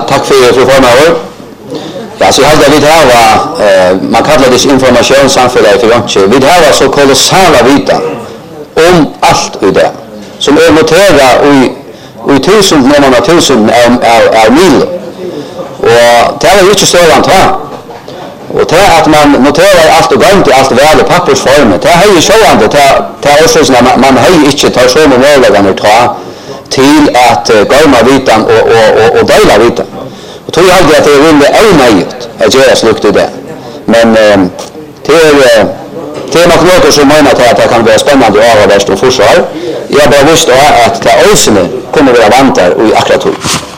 tack för fru formar. Ja, så hade vi här man kallar det informationssamhället för inte. Vi har så kolossala vita om allt i det som är noterat i tusen av mil. Och det är ju inte sådant här. Och det att man noterar allt och går inte allt väl i pappersform. Det är ju sådant det är också så att man har inte tar så många möjligheter ta till att gorma vitan och dela vitan. Och tror jag aldrig att det är väldigt omöjligt att göra slukt i det. Men det är nog något som menar att det kan vara spännande och avvärst och försvar. Jag bara visste att det också kommer att vara vantar i akkurat.